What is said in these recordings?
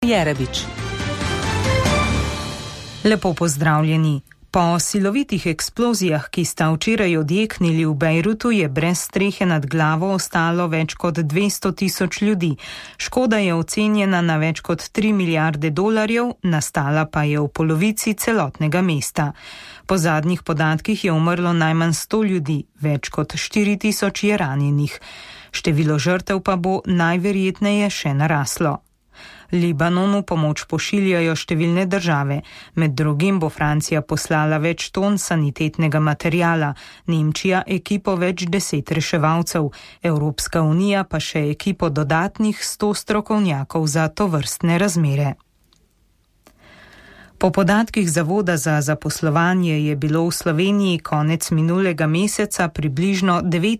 Jerebič. Lepo pozdravljeni. Po silovitih eksplozijah, ki sta včeraj odjeknili v Bejrutu, je brez strehe nad glavo ostalo več kot 200.000 ljudi. Škoda je ocenjena na več kot 3 milijarde dolarjev, nastala pa je v polovici celotnega mesta. Po zadnjih podatkih je umrlo najmanj 100 ljudi, več kot 4.000 je ranjenih. Število žrtev pa bo najverjetneje še naraslo. Libanonu pomoč pošiljajo številne države. Med drugim bo Francija poslala več ton sanitetnega materijala, Nemčija ekipo več 10 reševalcev, Evropska unija pa še ekipo dodatnih 100 strokovnjakov za tovrstne razmere. Po podatkih Zavoda za zaposlovanje je bilo v Sloveniji konec minulega meseca približno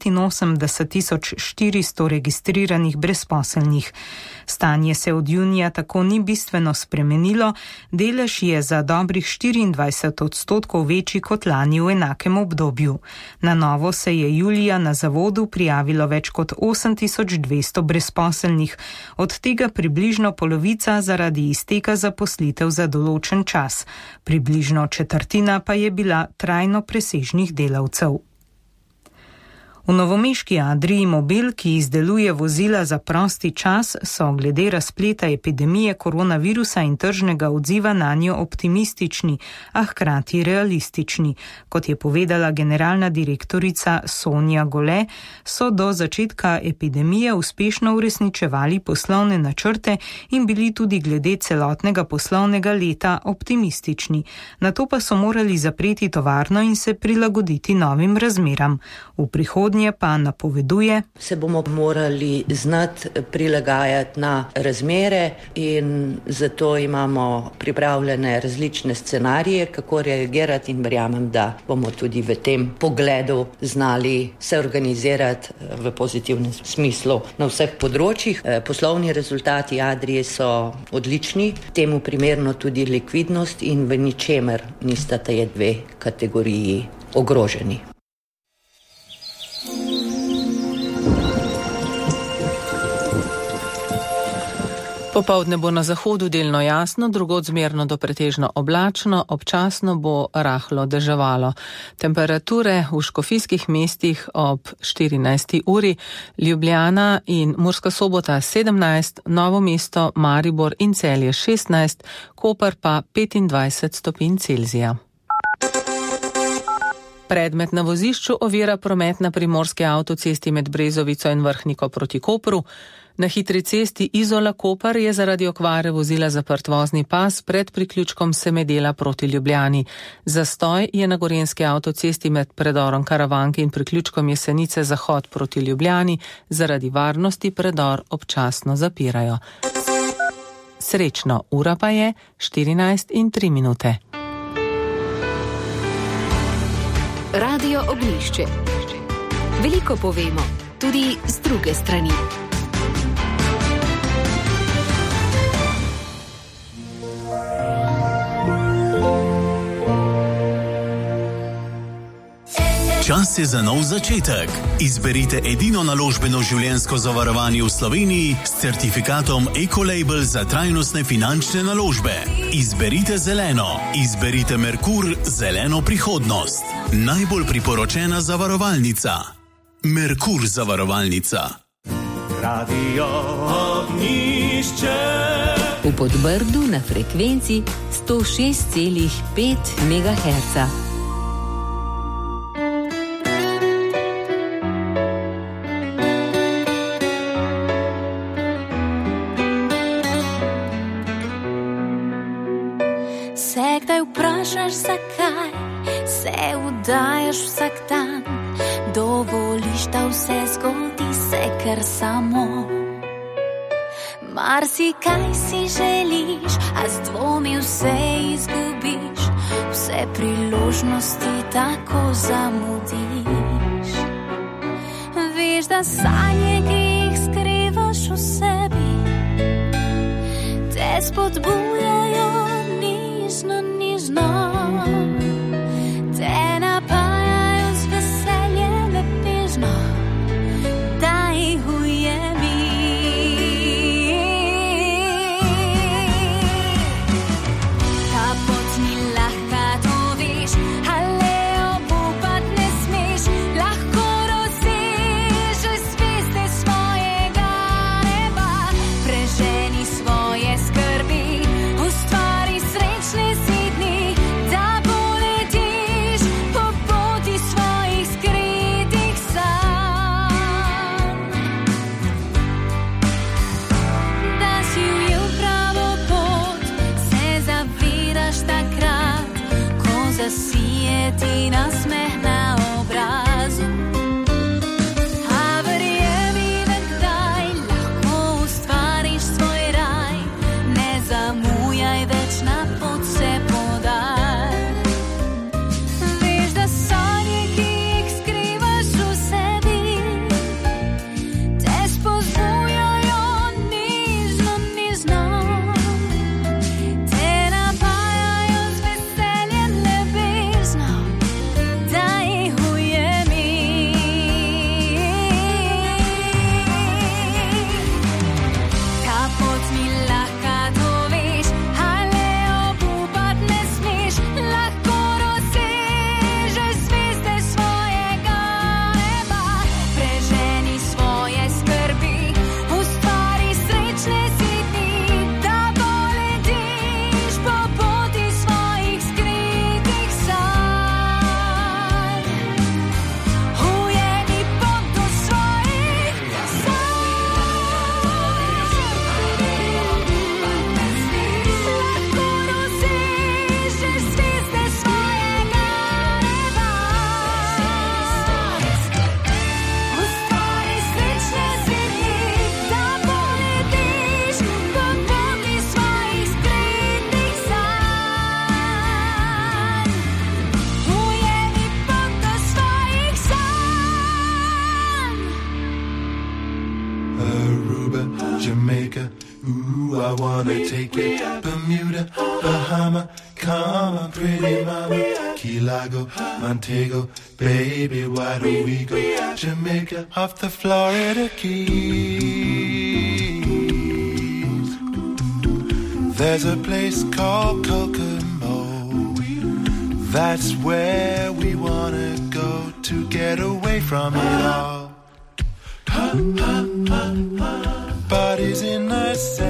89.400 registriranih brezposelnih. Stanje se od junija tako ni bistveno spremenilo, delež je za dobrih 24% večji kot lani v enakem obdobju. Na novo se je julija na zavodu prijavilo več kot 8.200 brezposelnih, od tega približno polovica zaradi izteka zaposlitev za določen čas. Približno četrtina pa je bila trajno presežnih delavcev. V novomeški Adrii Mobil, ki izdeluje vozila za prosti čas, so glede razpleta epidemije koronavirusa in tržnega odziva nanjo optimistični, a hkrati realistični. Kot je povedala generalna direktorica Sonja Gole, so do začetka epidemije uspešno uresničevali poslovne načrte in bili tudi glede celotnega poslovnega leta optimistični. Nato pa so morali zapreti tovarno in se prilagoditi novim razmeram. V prihodnje pa napoveduje: se bomo morali znati prilagajati na razmere in zato imamo pripravljene različne scenarije, kako reagirati, in verjamem, da bomo tudi v tem pogledu znali se organizirati v pozitivnem smislu na vseh področjih. Poslovni rezultati Adrije so odlični, temu primerno tudi likvidnost, in v ničemer nista te dve kategoriji ogroženi. Popoldne bo na zahodu delno jasno, drugod zmerno do pretežno oblačno, občasno bo rahlo deževalo. Temperature v škofijskih mestih ob 14. uri, Ljubljana in Murska Sobota 17, Novo mesto, Maribor in Celje 16, Koper pa 25 stopinj Celzija. Predmet na vozišču ovira promet na primorski avtocesti med Brezovico in Vrhniko proti Kopru. Na hitri cesti Izola-Koper je zaradi okvare vozila zaprt vozni pas pred priključkom Semedela proti Ljubljani. Zastoj je na gorenjski avtocesti med predorom Karavanke in priključkom Jesenice zahod proti Ljubljani. Zaradi varnosti predor občasno zapirajo. Srečno, ura pa je 14:03. Radio Ognjišče. Veliko povemo, tudi z druge strani. Čas je za nov začetek. Izberite edino naložbeno življenjsko zavarovanje v Sloveniji s certifikatom Ecolabel za trajnostne finančne naložbe. Izberite zeleno. Izberite Merkur, zeleno prihodnost. Najbolj priporočena zavarovalnica. Merkur zavarovalnica. Radio Ognjišče. V Podbrdu na frekvenci 106,5 MHz. Vprašaš, zakaj se vdajaš vsak dan, dovoliš, da vse zgodi se kar samo. Marsikaj si želiš, a z dvomi vse izgubiš, vse priložnosti tako zamudiš. Veš, da sanje, ki jih skrivaš v sebi, te spodbujajo nižno, te napajajo z veseljem bežno, da jih ujemi. wanna take it. Bermuda, Bahama, come on, pretty mama. Key Largo, Montego, baby, why don't we go? Jamaica, off the Florida Keys. There's a place called Kokomo. That's where we wanna go to get away from it all. Bodies in the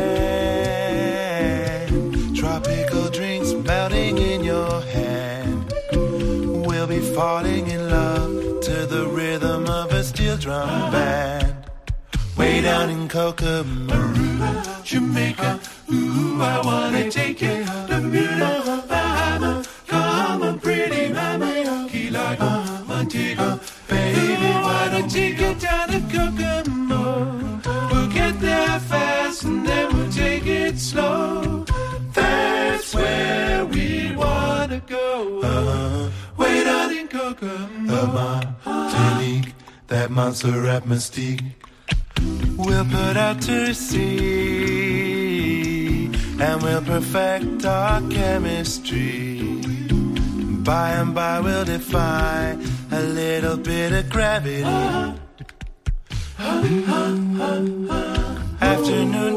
sand, tropical drinks melting in your hand. We'll be falling in love to the rhythm of a steel drum band. Way down in Kokomo, Aruba, Jamaica, ooh, I wanna take you. Bermuda, Bahama, come on, pretty mama. Key Largo, Montego, baby, why don't you get down to Kokomo? We'll get there fast and then we'll take it slow. That's where we wanna go. Way down in Kokomo, Martinique, that Montserrat Mystique. We'll put out to sea and we'll perfect our chemistry. By and by we'll defy a little bit of gravity. Afternoon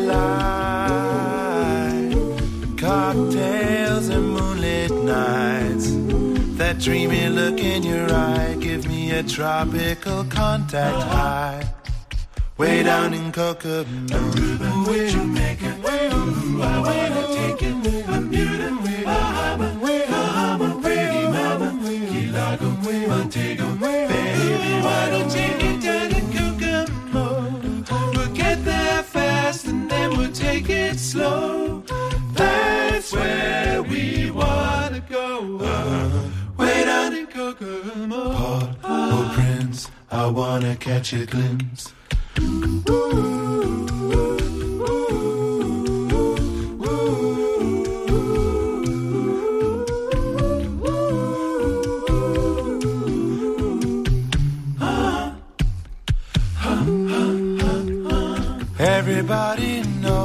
delight, cocktails and moonlit nights. That dreamy look in your eye, give me a tropical contact high. Way down in Kokomo, Aruba, Jamaica, ooh, I wanna take it. Bermuda, Bahama, come on, pretty mama. Key Largo, Montego, baby, why don't you get down to Kokomo? We'll get there fast and then we'll take it slow. That's where we wanna go. Way down in Kokomo, Port-au-Prince, I wanna catch a glimpse. Everybody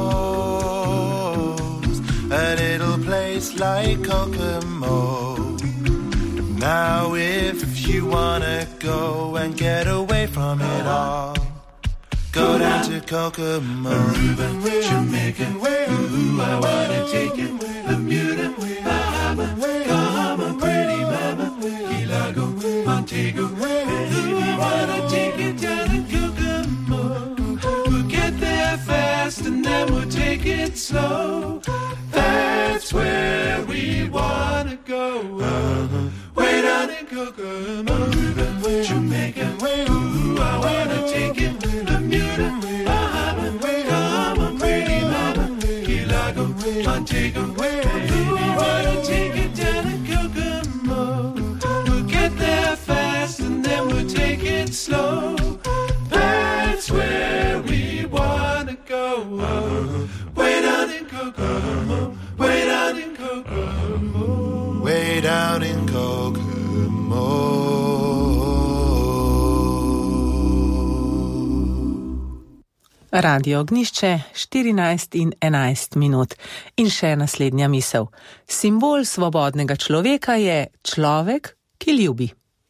knows a little place like Kokomo. Now if you wanna go and get away from it all, go down to Kokomo, Aruba, Jamaica, ooh, I wanna take it. Bermuda, Bahama, come on, pretty mama. Key Largo, Montego, baby, wanna take it down to Kokomo. We'll get there fast and then we'll take it slow. That's where we wanna go. Way down in Kokomo, Aruba, Jamaica, ooh, I wanna take it. Bermuda, Bahama, come on, pretty mama. Key Largo, Montego, baby, why don't take it down to Kokomo? We'll get there fast and then we'll take it slow. That's where we wanna go. Way down in Kokomo, way down in Kokomo, way down in Kokomo. Radio Ognišče 14 in 11 minut. In še naslednja misel. Simbol svobodnega človeka je človek, ki ljubi.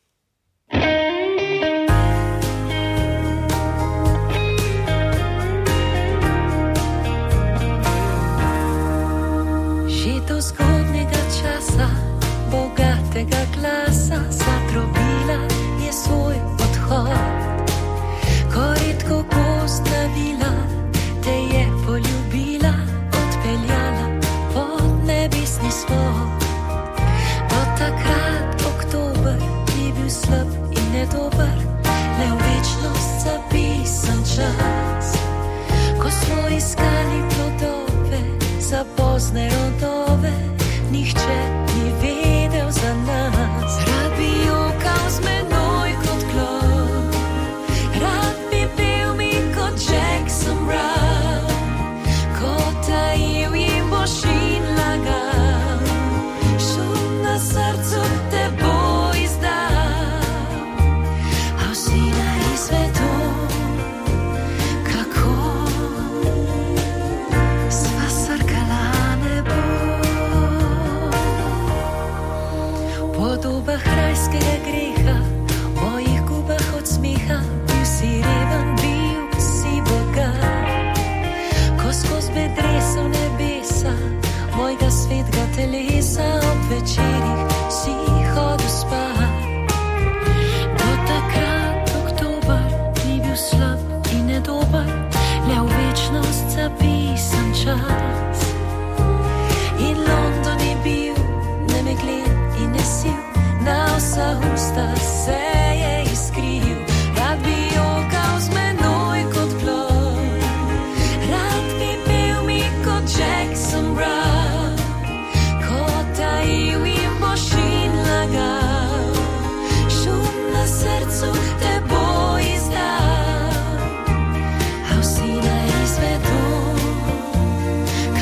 Že do zgodnega časa bogatega glasa zatrobila je svoj odhod. Ko redko gozdna vila te je poljubila, odpeljala pod nebesni svod. Do takrat oktober ni bil slab in nedober, le v večnost zapisan čas. Ko smo iskali plodove za pozne rodove, nihče ni vedel za nas. Rad bi jokal z menoj kot klon, rad bi bil mi kot Jackson Brown, ko tajil jim boš in lagal, šum na srcu te bo izdal. A vsi na izvedo, kako sva tvojega svetega telesa ob večerih si hodil spat. Do takrat oktober ni bil slab in nedober, le v večnost zapisan čas. In London je bil nemeglen in nesiv, na vsa usta se je iskril. Rad bi jokal z menoj kot plod, rad bi bil mi kot Jackson Brown, kot tajil in boš in lagal, šum na srcu te bo izdal. A vsi naj izvedo,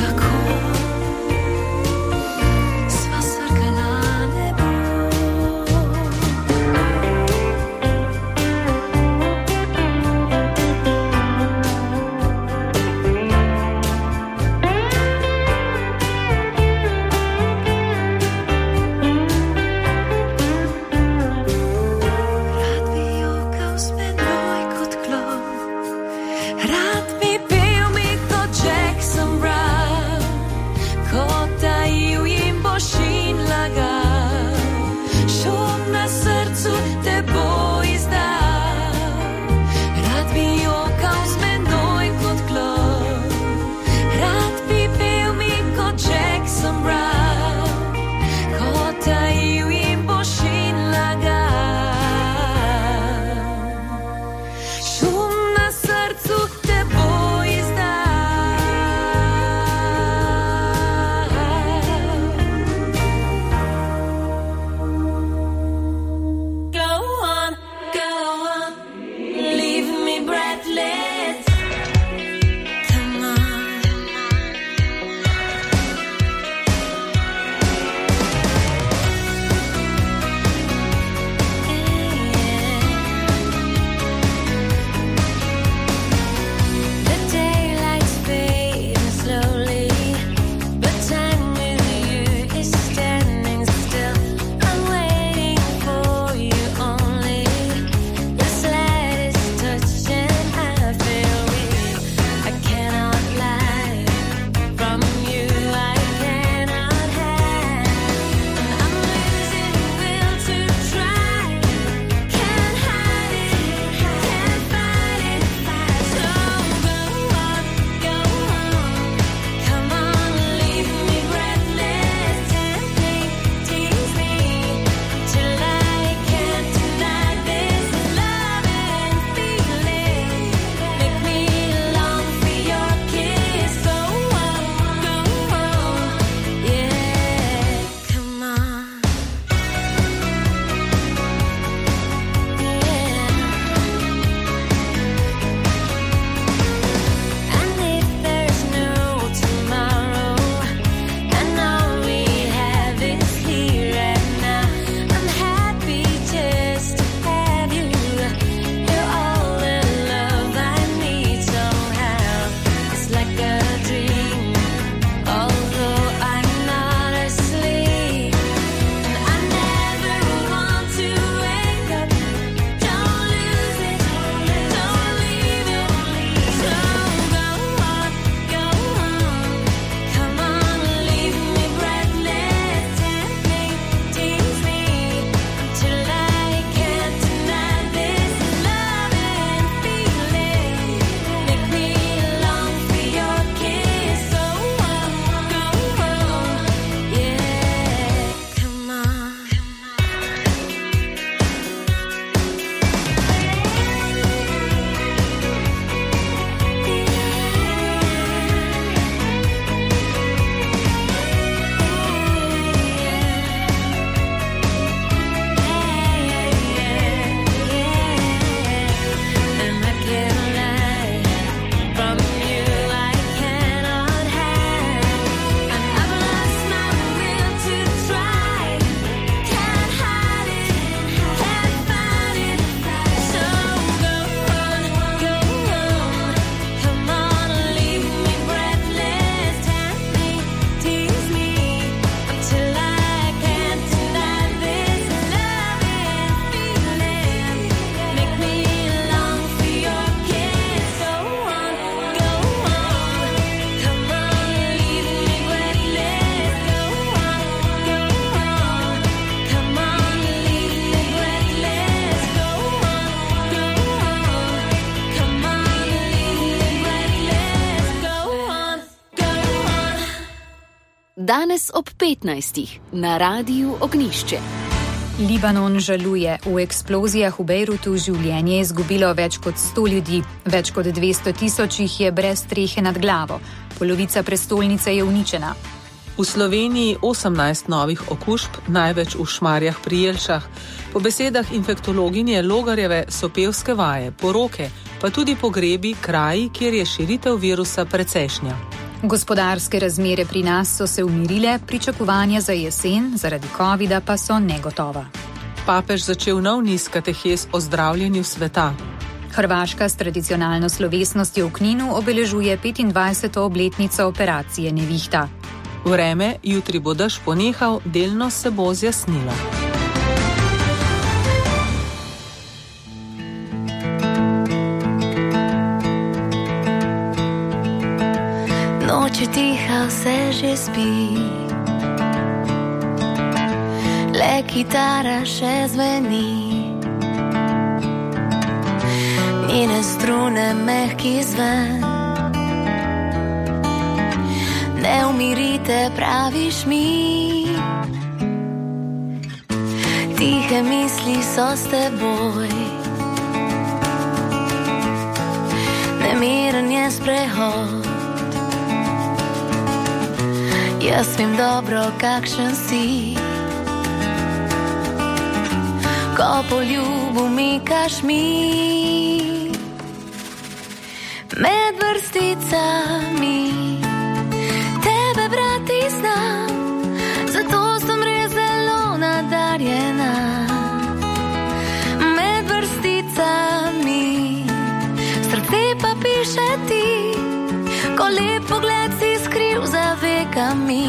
danes ob 15. na Radiu Ognišče. Libanon žaluje. V eksplozijah v Bejrutu življenje je izgubilo več kot 100 ljudi. Več kot 200 tisoč jih je brez strehe nad glavo. Polovica prestolnice je uničena. V Sloveniji 18 novih okužb, največ v Šmarjah pri Jelšah. Po besedah infektologinje Logarjeve so pevske vaje, poroke, pa tudi pogrebi kraji, kjer je širitev virusa precejšnja. Gospodarske razmere pri nas so se umirile, pričakovanja za jesen zaradi covida pa so negotova. Papež začel nov niz katehes o zdravljenju sveta. Hrvaška s tradicionalno slovesnostjo v Kninu obeležuje 25. obletnico operacije Nevihta. Vreme, jutri bo dež ponehal, delno se bo zjasnilo. Noči tiha, vse že spi, le kitara še zveni, njene strune mehki zven. Ne umirite, praviš mi, tihe misli so s teboj, nemiren je sprehod. Jaz vem dobro, kakšen si, ko po ljubu mikaš mi. Med vrsticami tebe brati znam, zato sem res zelo nadarjena. Med vrsticami srce pa piše ti, ko lep pogled si skril za vekami.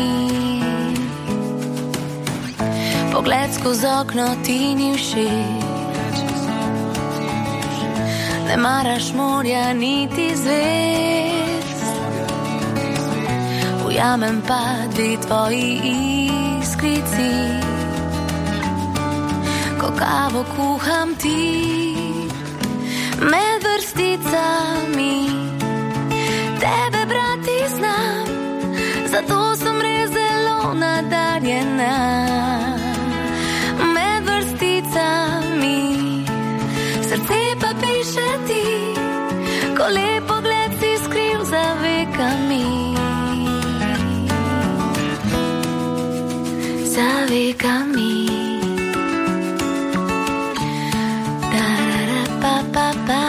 Pogled skozi okno ti ni všeč, ne maraš morja niti zvezd. Ujamem pa dve tvoji iskrici, ko kavo kuham ti. Med vrsticami tebe brati znam, zato sem res zelo nadarjena. Med vrsticami srce pa piše ti, ko lep pogled si skril za vekami. Za vekami. Da-da-da-pa-pa-pa.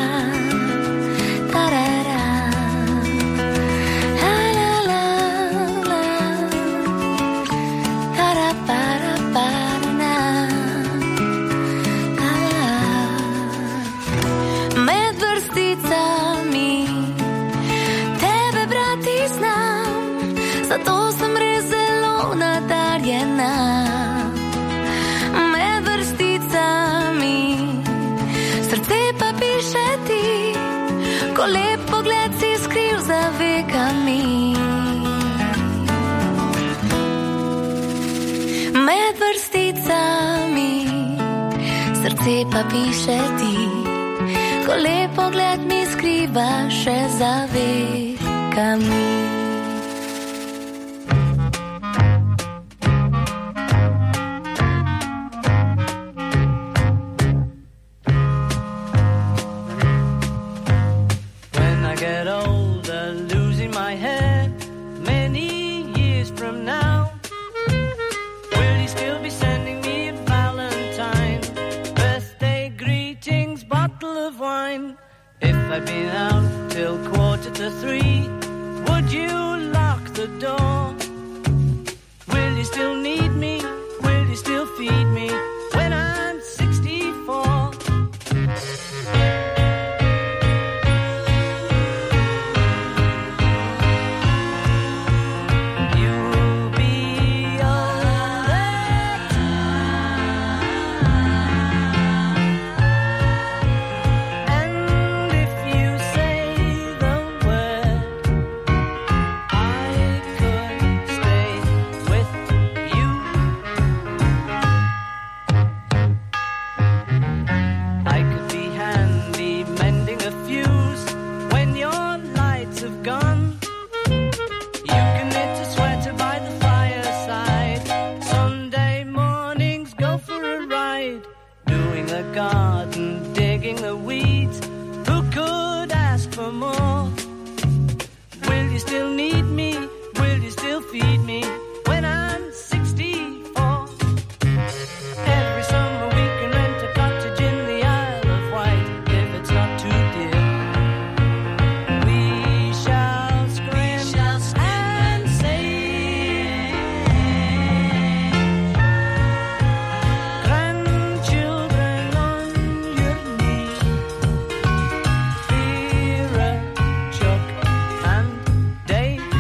Zato sem res zelo nadarjena. Med vrsticami srce pa piše ti, ko lep pogled si skril za vekami. Med vrsticami srce pa piše ti, ko lep pogled mi skriva še za vekami. feed me when I'm 64. Every summer we can rent a cottage in the Isle of Wight if it's not too dear. We shall scream and sing. Grandchildren on your knee, Vera, Chuck and Dave.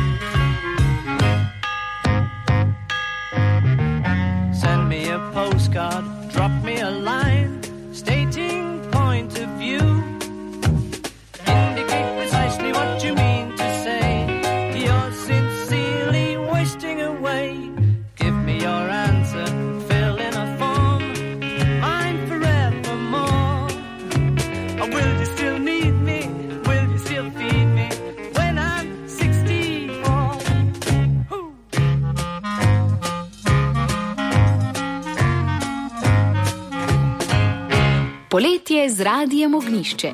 Send me a postcard, drop me a line, stating point of view. Indicate precisely what you mean to say. You're sincerely wasting away. Give me your answer, fill in a form, mine forevermore. Or will you still need me? Will you still feed me when I'm 64? Hoo. Poletje z Radijem Ognjišče.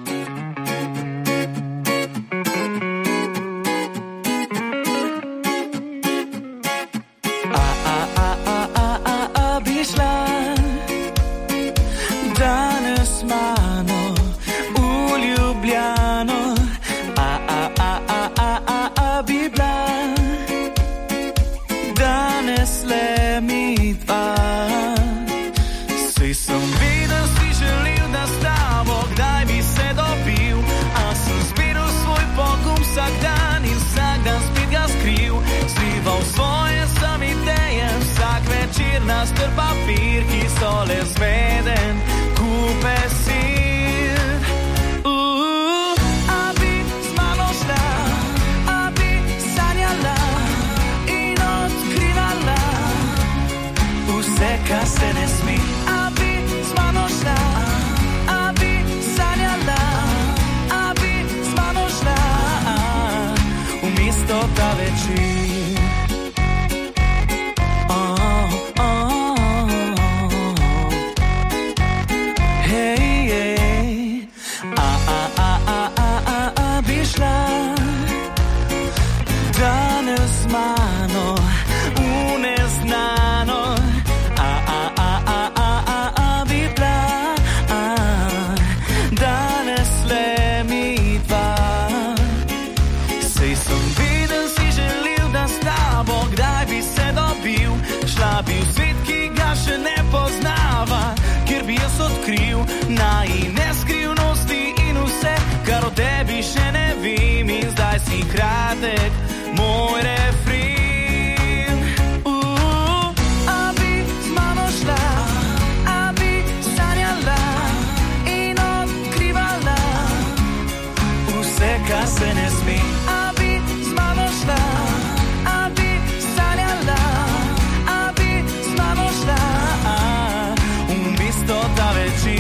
Bi šla danes mano v Ljubljano, bi bila danes le mi dva. Saj sem videl, si želel, da s tabo kdaj bi se dobil, a sem zbiral svoj pogum vsak dan in vsak dan spet ga skril. Zlival svoje sam ideje, vsak večer na strp papir, ki so le zmeden, kupe sir. A bi z mano šla, a bi sanjala in odkrivala vse, kar se ne sme. A bi z mano šla, a bi sanjala, a bi z mano šla v mesto ta večer. Bi šla danes z mano v neznano, bi bila danes le mi dva. Sej sem videl, si želel, da s tabo kdaj bi se dobil, šla bi v svet, ki ga še ne poznava, kjer bi jaz odkril najine skrivnosti in vse, kar o tebi še ne vem, in zdaj si kratek moj refren. A bi z mano šla, a bi sanjala in odkrivala vse, kar se ne sme. A bi z mano šla, a bi sanjala, a bi z mano šla v mesto ta večer.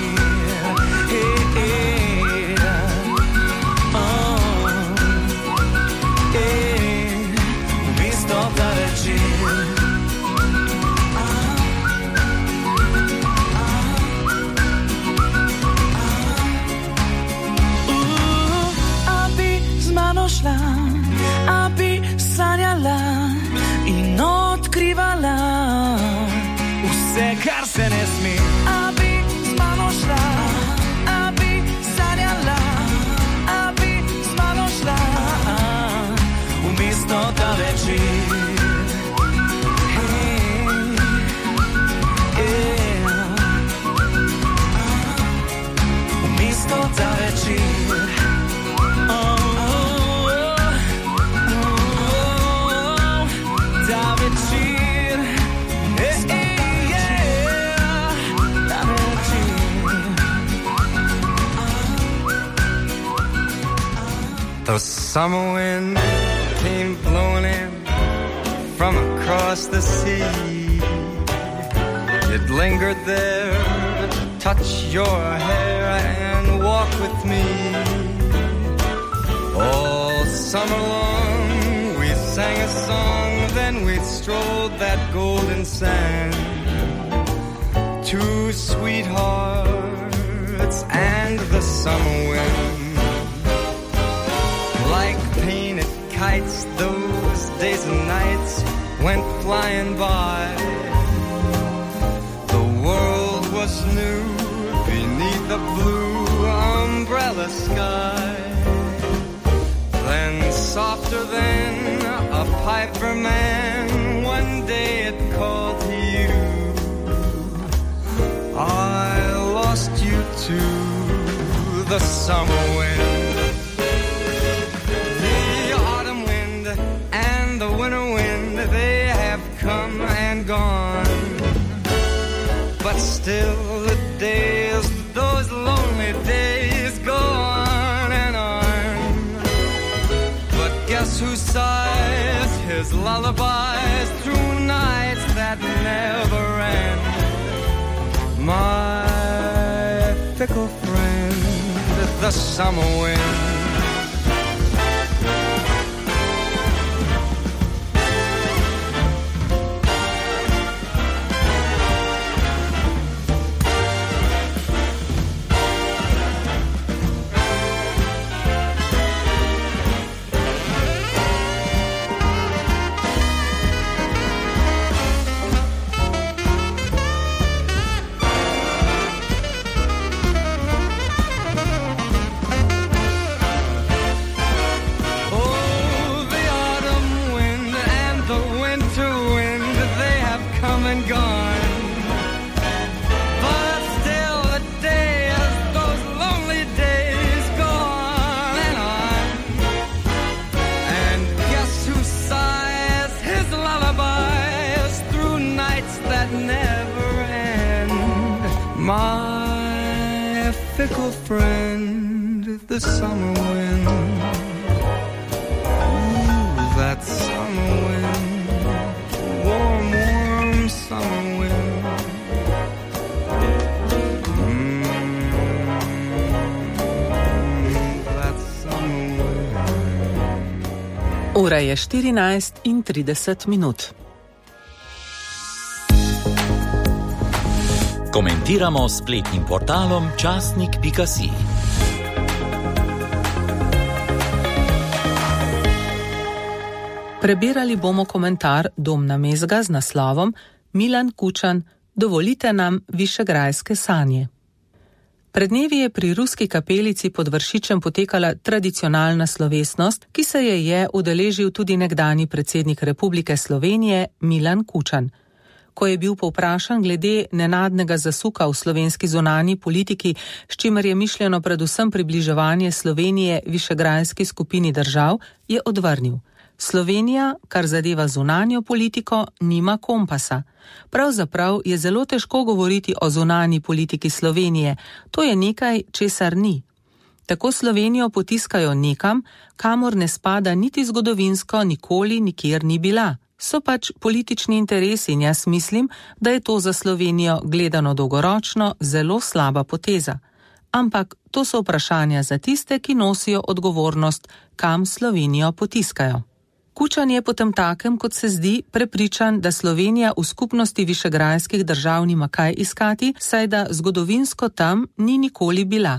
Šla, a bi sanjala in odkrivala vse, kar se ne sme. A bi z mano šla, a bi sanjala, a bi z mano šla v mesto ta večer. V mesto ta večer. The summer wind came blowing in from across the sea. It lingered there to touch your hair and walk with me. All summer long we sang a song, then we strolled that golden sand. Two sweethearts and the summer wind. Like painted kites, those days and nights went flying by. The world was new beneath the blue umbrella sky. Then softer than a piper man, one day it called to you. I lost you to the summer wind. The autumn wind and the winter wind, they have come and gone. But still the days, those lonely days go on and on. But guess who sighs his lullabies through nights that never end? My fickle friend, the summer wind. My fickle friend, the summer wind. Ooh, that summer wind. Warm, warm summer wind. That summer wind. Ura je 14:30. Komentiramo s spletnim portalom časnik.si. Prebirali bomo komentar Domna Mezga z naslovom Milan Kučan, dovolite nam višegrajske sanje. Pred dnevi je pri ruski kapelici pod Vršičem potekala tradicionalna slovesnost, ki se je udeležil tudi nekdanji predsednik Republike Slovenije Milan Kučan. Ko je bil povprašan glede nenadnega zasuka v slovenski zunanji politiki, s čimer je mišljeno predvsem približevanje Slovenije višegrajski skupini držav, je odvrnil: Slovenija, kar zadeva zunanjo politiko, nima kompasa. Pravzaprav je zelo težko govoriti o zunanji politiki Slovenije, to je nekaj, česar ni. Tako Slovenijo potiskajo nekam, kamor ne spada niti zgodovinsko nikoli nikjer ni bila. So pač politični interesi in jaz mislim, da je to za Slovenijo gledano dolgoročno zelo slaba poteza. Ampak to so vprašanja za tiste, ki nosijo odgovornost, kam Slovenijo potiskajo. Kučan je potemtakem, kot se zdi, prepričan, da Slovenija v skupnosti višegrajskih držav nima kaj iskati, saj da zgodovinsko tam ni nikoli bila.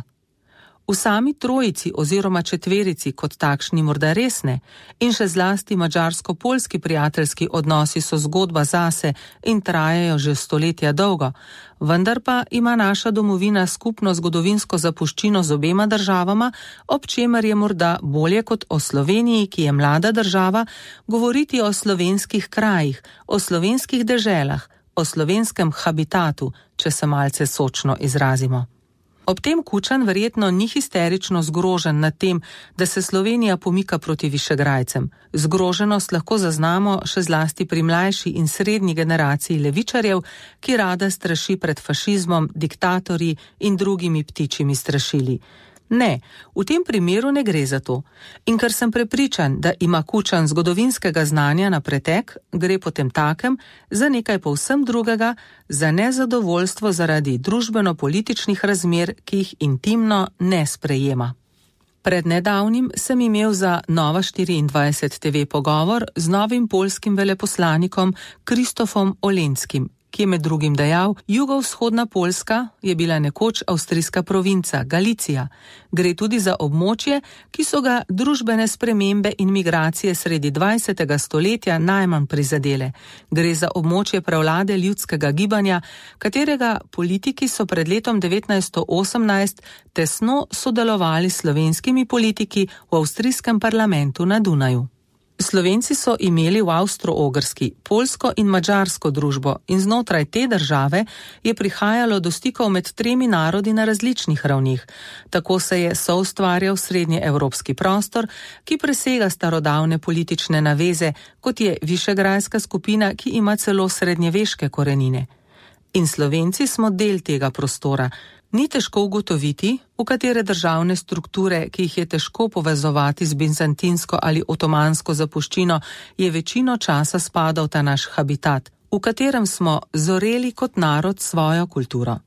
V sami trojici oziroma četverici kot takšni morda res ne, in še zlasti mađarsko-poljski prijateljski odnosi so zgodba zase in trajajo že stoletja dolgo, vendar pa ima naša domovina skupno zgodovinsko zapuščino z obema državama, ob čemer je morda bolje kot o Sloveniji, ki je mlada država, govoriti o slovenskih krajih, o slovenskih deželah, o slovenskem habitatu, če se malce sočno izrazimo. Ob tem Kučan verjetno ni histerično zgrožen nad tem, da se Slovenija pomika proti višegrajcem. Zgroženost lahko zaznamo še zlasti pri mlajši in srednji generaciji levičarjev, ki rada straši pred fašizmom, diktatorji in drugimi ptičjimi strašili. Ne, v tem primeru ne gre za to. In ker sem prepričan, da ima Kučan zgodovinskega znanja na pretek, gre potem takem za nekaj povsem drugega, za nezadovoljstvo zaradi družbeno-političnih razmer, ki jih intimno ne sprejema. Pred nedavnim sem imel za Nova 24 TV pogovor z novim poljskim veleposlanikom Kristofom Olenskim, ki je med drugim dejal: jugovzhodna Poljska je bila nekoč avstrijska provinca, Galicija. Gre tudi za območje, ki so ga družbene spremembe in migracije sredi 20. stoletja najmanj prizadele. Gre za območje prevlade ljudskega gibanja, katerega politiki so pred letom 1918 tesno sodelovali s slovenskimi politiki v avstrijskem parlamentu na Dunaju. Slovenci so imeli v Avstro-Ogrski poljsko in madžarsko družbo in znotraj te države je prihajalo do stikov med tremi narodi na različnih ravnih. Tako se je soustvarjal srednjeevropski prostor, ki presega starodavne politične naveze, kot je Višegrajska skupina, ki ima celo srednjeveške korenine. In Slovenci smo del tega prostora. Ni težko ugotoviti, v katere državne strukture, ki jih je težko povezovati z bizantinsko ali otomansko zapuščino, je večino časa spadal ta naš habitat, v katerem smo zoreli kot narod svojo kulturo.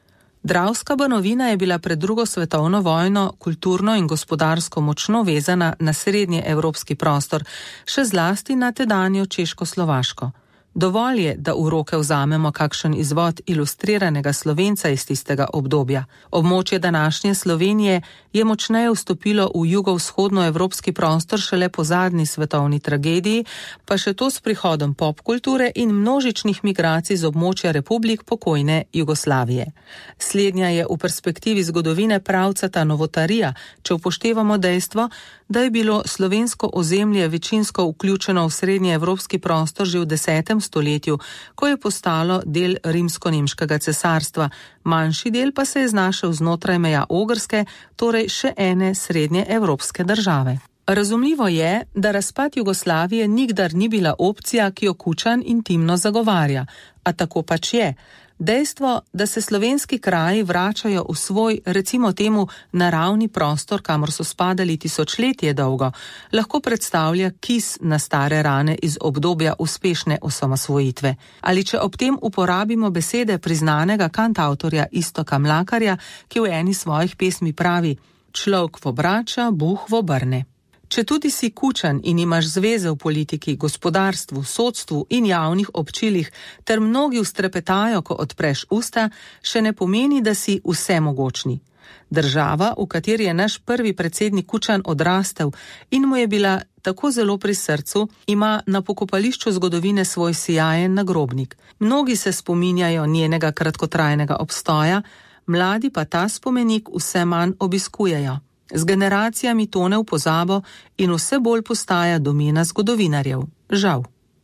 Dravska Banovina je bila pred drugo svetovno vojno kulturno in gospodarsko močno vezana na srednjeevropski prostor, še zlasti na tedanjo Češko-Slovaško. Dovolj je, da v roke vzamemo kakšen izvod ilustriranega Slovenca iz tistega obdobja. Območje današnje Slovenije je močneje vstopilo v jugovzhodnoevropski prostor šele po zadnji svetovni tragediji, pa še to s prihodom popkulture in množičnih migracij z območja republik pokojne Jugoslavije. Slednja je v perspektivi zgodovine pravcata novotarija, če upoštevamo dejstvo, da je bilo slovensko ozemlje večinsko vključeno v srednjeevropski prostor že v 10. stoletju, ko je postalo del rimsko-nemškega cesarstva, manjši del pa se je znašel znotraj meja Ogrske, torej še ene srednjeevropske države. Razumljivo je, da razpad Jugoslavije nikdar ni bila opcija, ki jo Kučan intimno zagovarja, a tako pač je. Dejstvo, da se slovenski kraji vračajo v svoj, recimo temu, naravni prostor, kamor so spadali tisočletje dolgo, lahko predstavlja kis na stare rane iz obdobja uspešne osamosvojitve. Ali če ob tem uporabimo besede priznanega kantavtorja Iztoka Mlakarja, ki v eni svojih pesmi pravi: človek vobrača, Bog vobrne. Če tudi si Kučan in imaš zveze v politiki, gospodarstvu, sodstvu in javnih občilih, ter mnogi ustrepetajo, ko odpreš usta, še ne pomeni, da si vsemogočni. Država, v kateri je naš prvi predsednik Kučan odrastel in mu je bila tako zelo pri srcu, ima na pokopališču zgodovine svoj sijajen nagrobnik. Mnogi se spominjajo njenega kratkotrajnega obstoja, mladi pa ta spomenik vse manj obiskujejo. Z generacijami tone v pozabo in vse bolj postaja domena zgodovinarjev. Žal.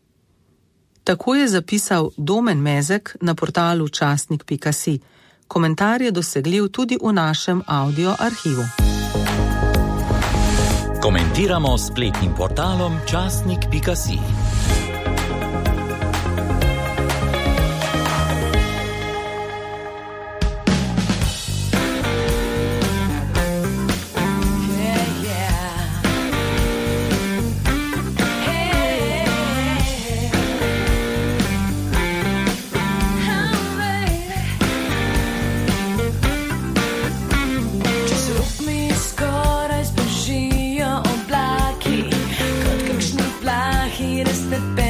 Tako je zapisal Domen Mezek na portalu časnik.si. Komentar je dosegljiv tudi v našem audio arhivu. Komentiramo s spletnim portalom časnik.si. Step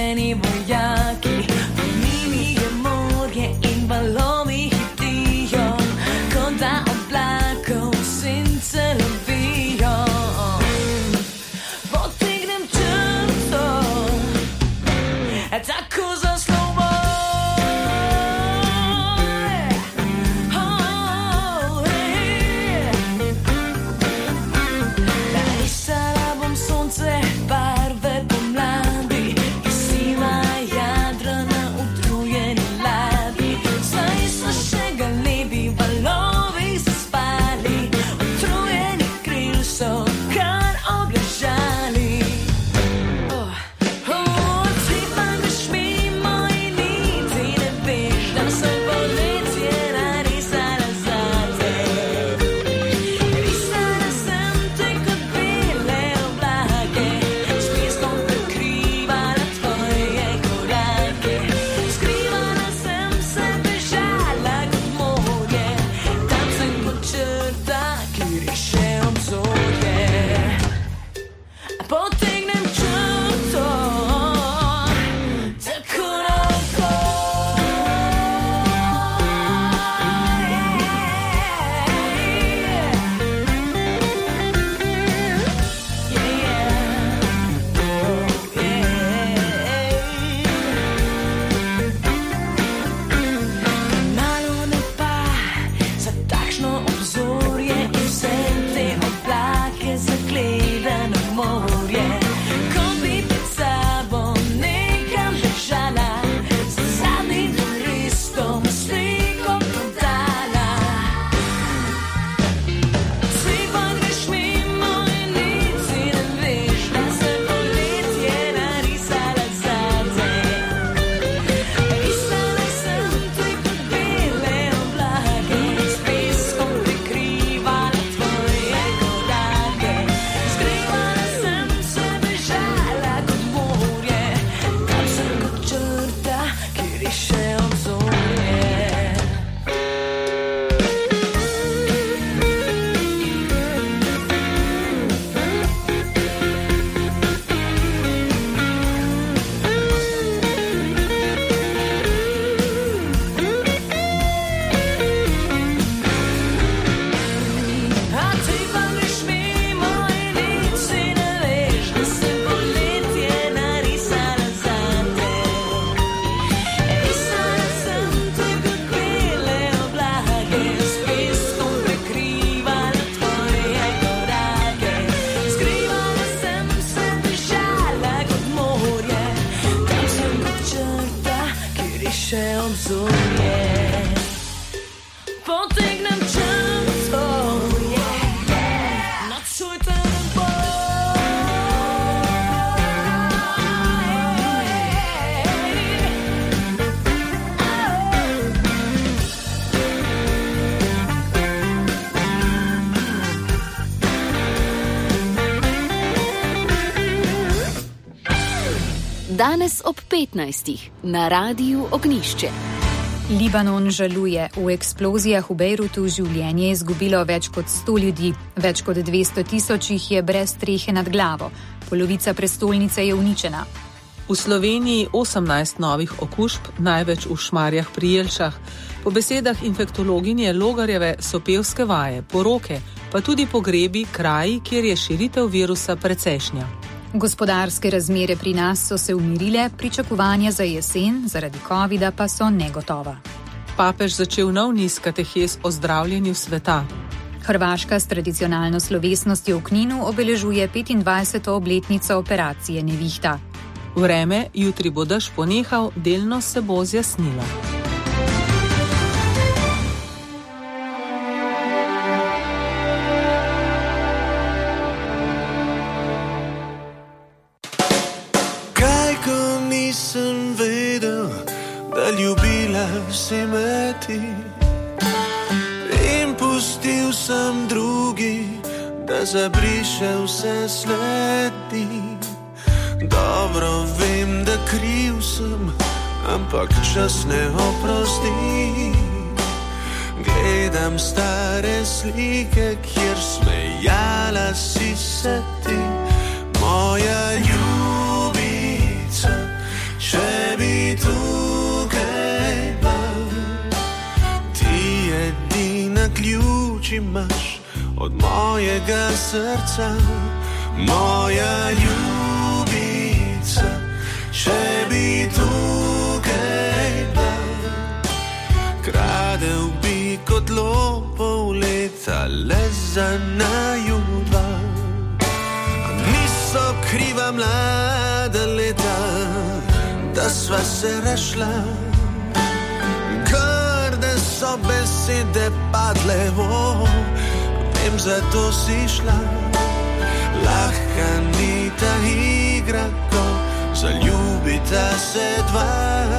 naše obzorje. Potegnem črto, nocujte nebo. Danes ob 15. na Radiu Ognišče. Libanon žaluje. V eksplozijah v Bejrutu življenje je izgubilo več kot 100 ljudi. Več kot 200 tisoč jih je brez strehe nad glavo. Polovica prestolnice je uničena. V Sloveniji 18 novih okužb, največ v Šmarjah pri Jelšah. Po besedah infektologinje Logarjeve so pevske vaje, poroke, pa tudi pogrebi kraji, kjer je širitev virusa precejšnja. Gospodarske razmere pri nas so se umirile, pričakovanja za jesen zaradi covida pa so negotova. Papež začel nov niz katehez o zdravljenju sveta. Hrvaška s tradicionalno slovesnostjo v Kninu obeležuje 25. obletnico operacije Nevihta. Vreme, jutri bo dež ponehal, delno se bo zjasnilo. Nisem vedel, da ljubila si me ti, in pustil sem drugi, da zabriše vse sledi. Dobro vem, da kriv sem, ampak čas ne oprosti. Gledam stare slike, kjer smejala si se ti, moja ljubica. Če bi tukaj bil, ti edina ključ imaš od mojega srca, moja ljubica. Če bi tukaj bil, kradel bi kot lopov leta le za naju dva. Niso kriva mlada leta, da sva se rešla, grde so besede padle, vem, zato si šla. Lahka ni ta igra, ko zaljubita se dva.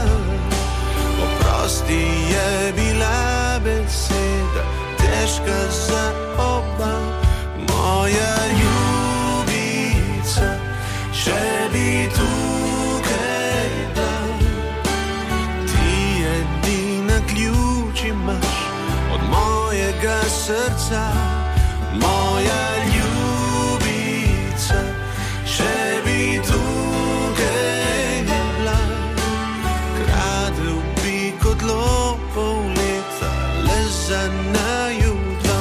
Oprosti je bila beseda, težka za oba, moja ljubica. Če bi tukaj bila, ti edina ključ imaš od mojega srca, moja ljubica. Če bi tukaj bila, kradel bi kot lopov leta le za naju dva.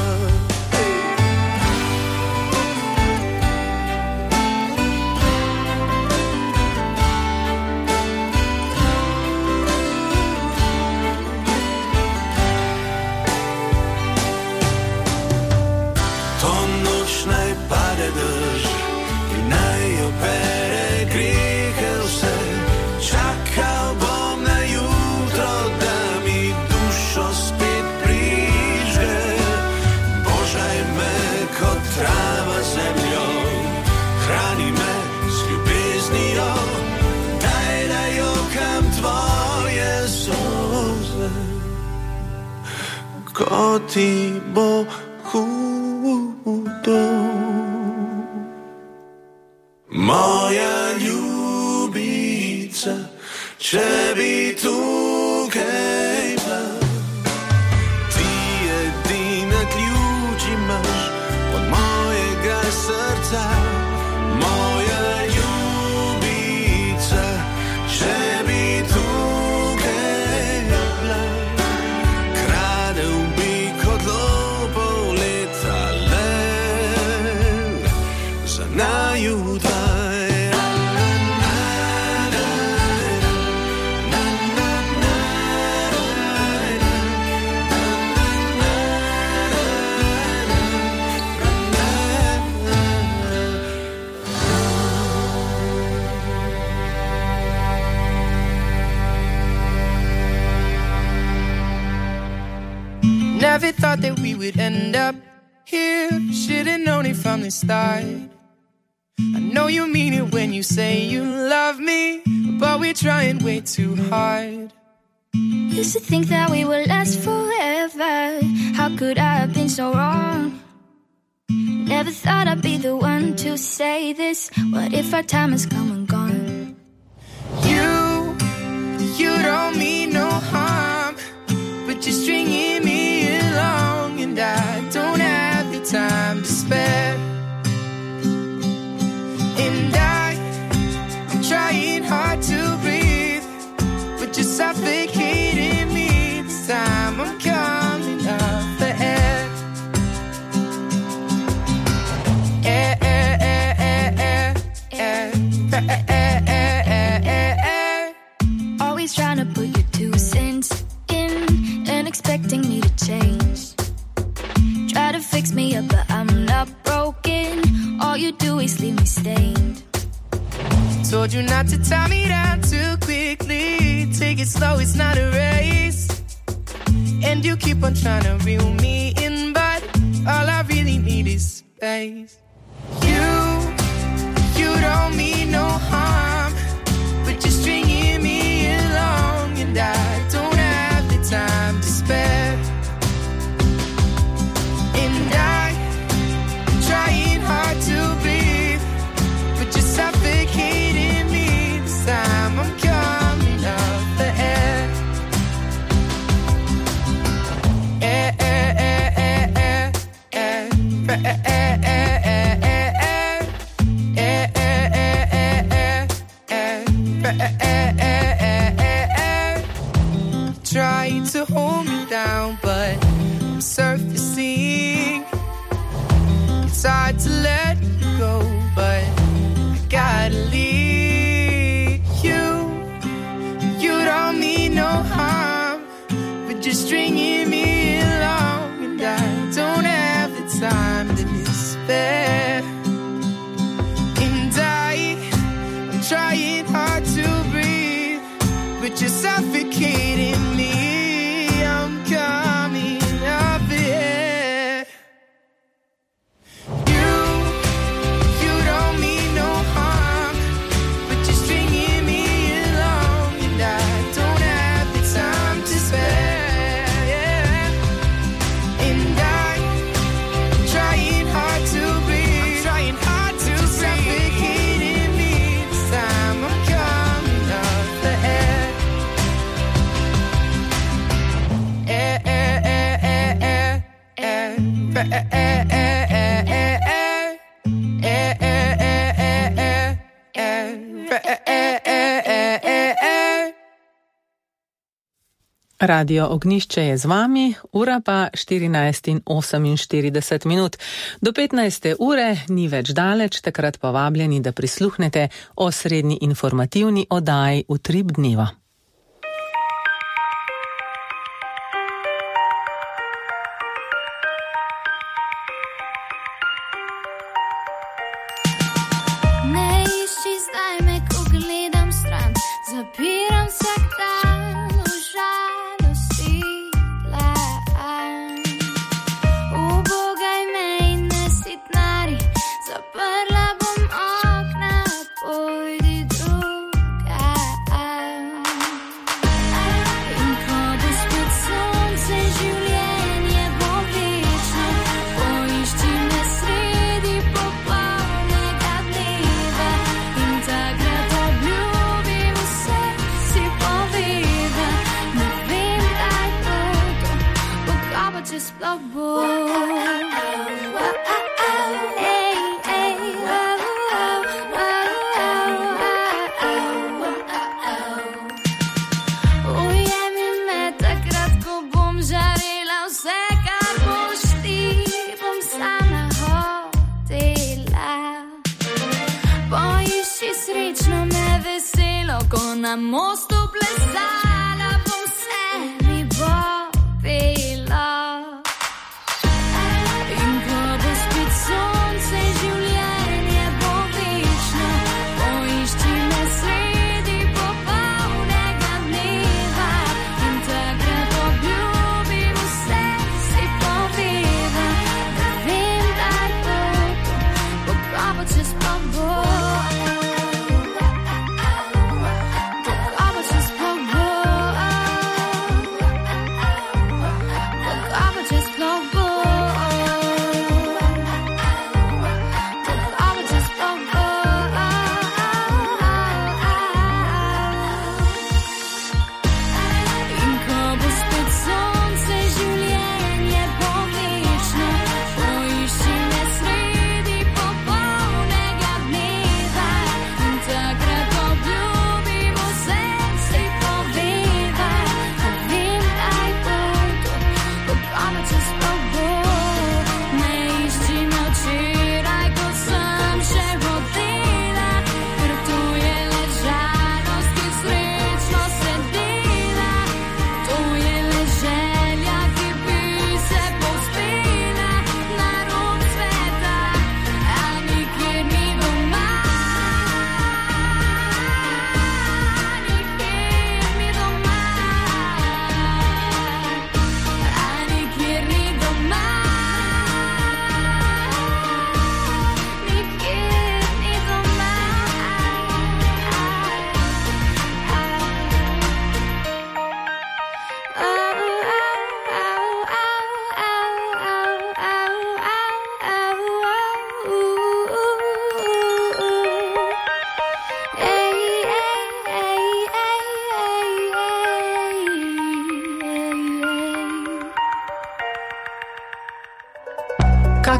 Ko ti bo hudo, moja ljubica. Če bi tukaj bila, ti edina ključ imaš od mojega srca, moja ljubica. Če bi tukaj bila, kradel bi kot lopov leta le za naju dva. Na, na, na, na, na, na. Never thought that we would end up here. Should've known it from the start. I know you mean it when you say you love me, but we're trying way too hard. Used to think that we would last forever. How could I have been so wrong? Never thought I'd be the one to say this. What if our time has come and gone? You don't mean no harm, but you're stringing me along, and I don't have the time to spare. And I'm trying hard to breathe, but you're suffocating me. This time I'm coming off the air. Always trying to put your 2 cents in and expecting me to change. Try to fix me up, but I'm not broken. All you do is leave me stained. Told you not to tie me down too quickly. Take it slow, it's not a race. And you keep on trying to reel me in, but all I really need is space. You don't mean no harm, but you're stringing me along, and I don't have the time to spare. And I'm trying hard to breathe, but you're suffocating me. This time I'm coming off the air. Try to hold me down, but I'm surfacing. It's hard to let you go, but I gotta leave you. You don't mean no harm, but you're stringing me along, and I don't have the time to despair. And I'm trying hard to breathe, but you're suffocating me. I'm coming up here. You don't mean no harm, but you're stringing me along, and I don't have the time to spare. Yeah. And I'm trying hard to breathe. I'm trying hard to breathe. Suffocating me. This time I'm coming off the air. Radio Ognjišče je z vami, ura pa 14:48. Do 15. ure ni več daleč, takrat pa vabljeni, da prisluhnete osrednji informativni oddaji Utrip dneva. Ne išči zdaj me, ko gledam stran, zapiram vsak dan v žalosti plan. Ubogaj me in ne sitnari, zaprla bom okna, pojdi drugam. In ko bo spet sonce, življenje bo večno, poišči me sredi popoldnega dneva. In takrat obljubim vse, si povedal, ne vem, kaj bo to, kako če sploh bo. Ujemi me takrat, ko bom žarela, vse, kar boš ti, bom sama hotela. Poišči srečno me veselo, ko na mostu plesala, bom se mi popela. In ko bo spet sonce, življenje bo večno, poišči me sredi popoldnega dneva. In takrat obljubim vse, si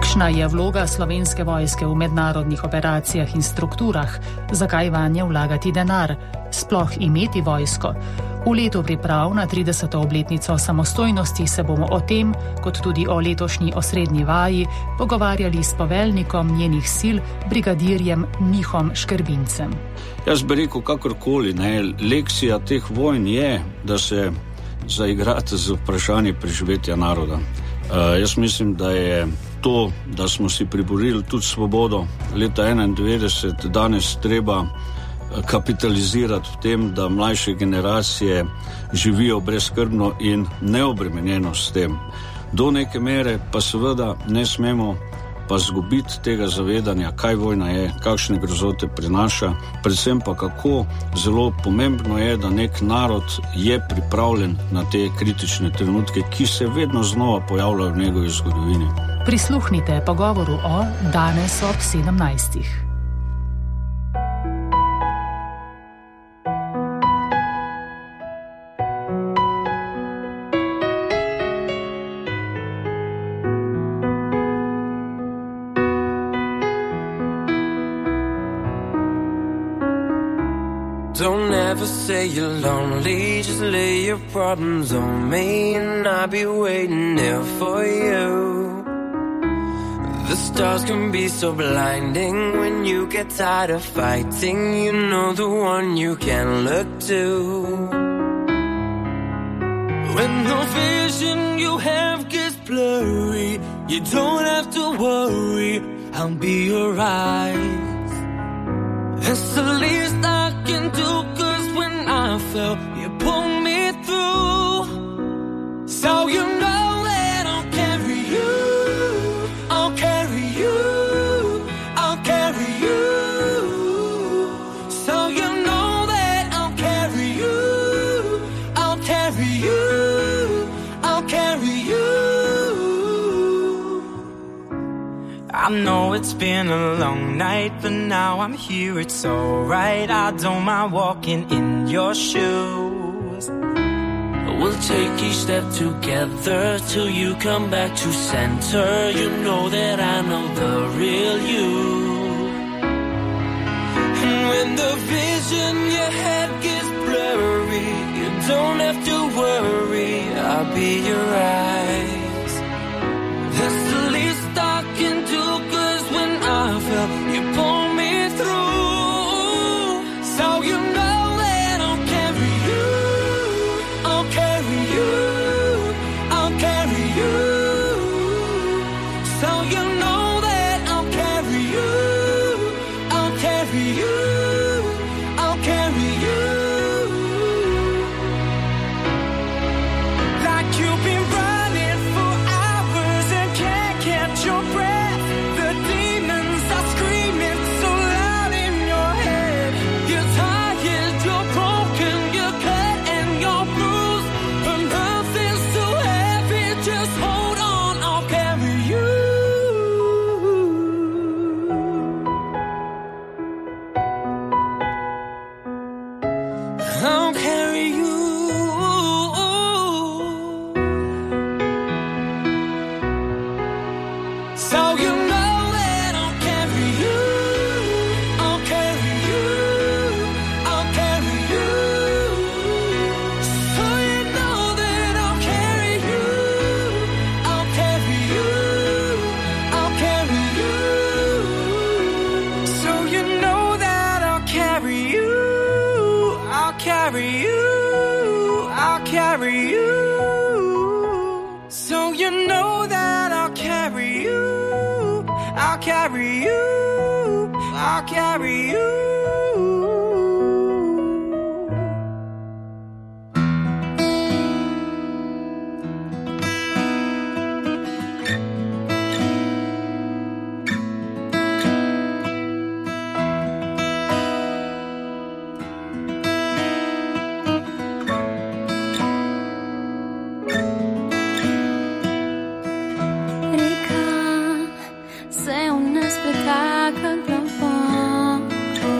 Kakšna je vloga Slovenske vojske v mednarodnih operacijah in strukturah? Zakaj vanje vlagati denar? Sploh imeti vojsko? V letu priprav na 30. obletnico samostojnosti se bomo o tem, kot tudi o letošnji osrednji vaji, pogovarjali s poveljnikom njenih sil, brigadirjem Mihom Škrbincem. Jaz bi rekel, kakorkoli, lekcija teh vojn je, da se zaigrate z vprašanje preživetja naroda. Jaz mislim, da je to, da smo si priborili tudi svobodo leta 91, danes treba kapitalizirati v tem, da mlajše generacije živijo brezskrbno in neobremenjeno s tem. Do neke mere pa seveda ne smemo pa zgubiti tega zavedanja, kaj vojna je, kakšne grozote prinaša, predvsem pa kako zelo pomembno je, da nek narod je pripravljen na te kritične trenutke, ki se vedno znova pojavljajo v njegovi zgodovini. Prisluhnite pogovoru o danes ob 17. Don't ever say you're lonely, just lay your problems on me and I'll be waiting there for you. The stars can be so blinding when you get tired of fighting, you know the one you can look to. When the vision you have gets blurry, you don't have to worry, I'll be your eyes. That's the least I can do, 'cause when I fell, you pulled me through. So you know that I'll carry you, I'll carry you, I'll carry you. So you know that I'll carry you, I'll carry you, I'll carry you. I know it's been a long night, but now I'm here, it's alright. I don't mind walking in your shoes. We'll take each step together till you come back to center. You know that I know the real you. And when the vision you had gets blurry, you don't have to worry, I'll be your eyes. That's the least I can do, 'cause when I fell, you pulled me through. So you know that I'll carry you, I'll carry you, I'll carry you. So you know that I'll carry you, I'll carry you, I'll carry you. Like you've been running for hours and can't catch your breath. The demons are screaming so loud in your head. You're tired, you're broken, you're cut and you're bruised, but nothing's too heavy, just hold on, I'll carry you. I'll carry you. So you know that I'll carry you, I'll carry you, I'll carry you. So you know that I'll carry you, I'll carry you, I'll carry you. So you know that I'll carry you, I'll carry you, I'll carry you. So you know that I'll carry you, I'll carry you, I'll carry you. Reka se v nas pretaka globoko.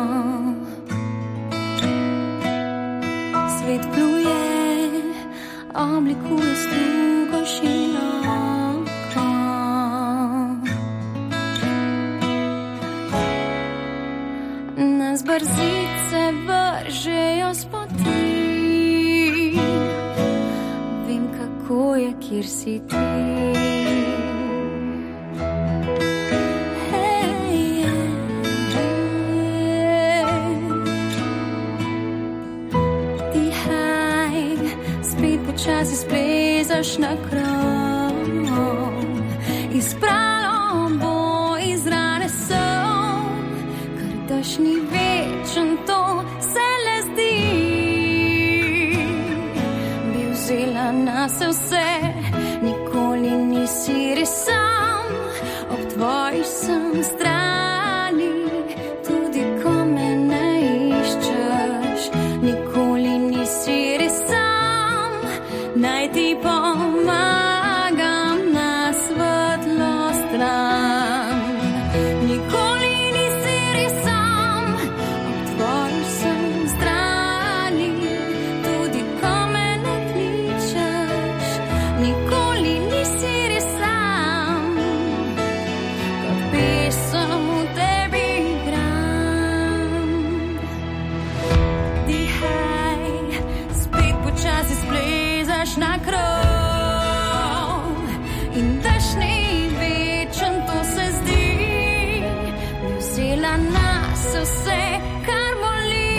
Svet pluje, oblikuje strugo široko. polje, kjer si ti. Počasi splezaš na krov, izpralo bo iz rane sol, kar daš ni večen, to se le zdi. Bi vzela nase vse, nikoli nisi res sam, ob tvoji sem strani, tudi ko me ne iščeš, nikoli nisi res sam. Naj ti pomagam na svetlo stran. Nikoli nisi res sam, ob tvoji sem strani, tudi ko me ne kličeš. Nikoli nisi res sam, kot pesem v tebi igram. Dihaj, spet počasi splezaš na krov in daš ni večen, to se zdi. Bi vzela nas vse, kar boli.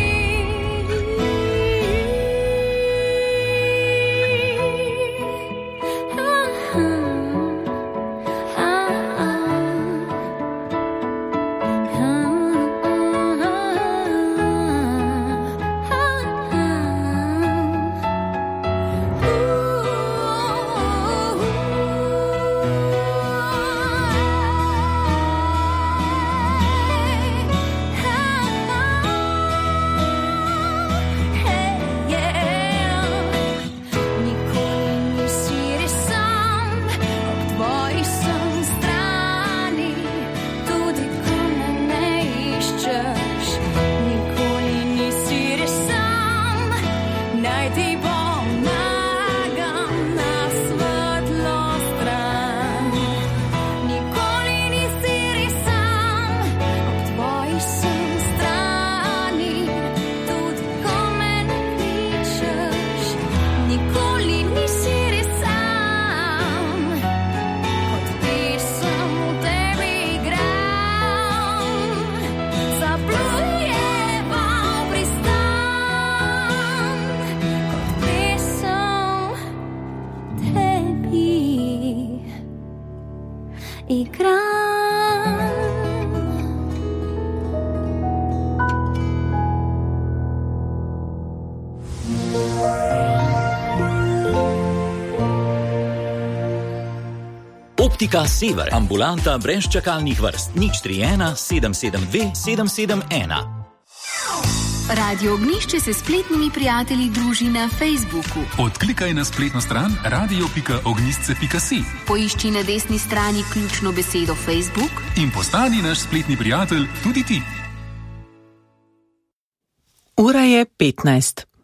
Optika Sever, ambulanta brez čakalnih vrst, 031 772 771. Radio Ognišče se spletnimi prijatelji druži na Facebooku. Odklikaj na spletno stran radio.ognisce.si. Poišči na desni strani ključno besedo Facebook in postani naš spletni prijatelj tudi ti. Ura je 15.